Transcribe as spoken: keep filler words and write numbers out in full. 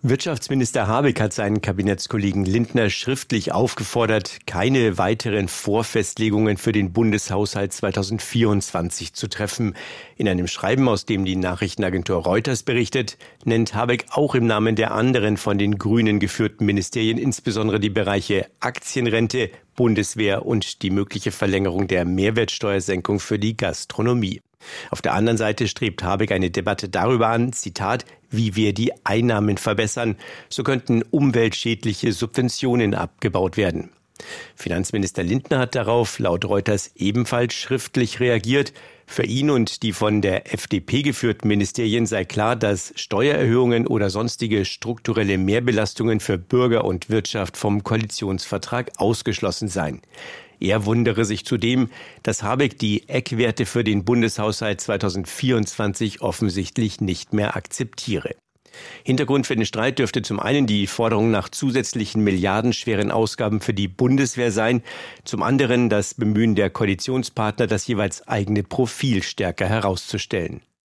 Wirtschaftsminister Habeck hat seinen Kabinettskollegen Lindner schriftlich aufgefordert, keine weiteren Vorfestlegungen für den Bundeshaushalt zweitausendvierundzwanzig zu treffen. In einem Schreiben, aus dem die Nachrichtenagentur Reuters berichtet, nennt Habeck auch im Namen der anderen von den Grünen geführten Ministerien insbesondere die Bereiche Aktienrente, Bundeswehr und die mögliche Verlängerung der Mehrwertsteuersenkung für die Gastronomie. Auf der anderen Seite strebt Habeck eine Debatte darüber an, Zitat, wie wir die Einnahmen verbessern. So könnten umweltschädliche Subventionen abgebaut werden. Finanzminister Lindner hat darauf laut Reuters ebenfalls schriftlich reagiert. Für ihn und die von der F D P geführten Ministerien sei klar, dass Steuererhöhungen oder sonstige strukturelle Mehrbelastungen für Bürger und Wirtschaft vom Koalitionsvertrag ausgeschlossen seien. Er wundere sich zudem, dass Habeck die Eckwerte für den Bundeshaushalt zweitausendvierundzwanzig offensichtlich nicht mehr akzeptiere. Hintergrund für den Streit dürfte zum einen die Forderung nach zusätzlichen milliardenschweren Ausgaben für die Bundeswehr sein, zum anderen das Bemühen der Koalitionspartner, das jeweils eigene Profil stärker herauszustellen.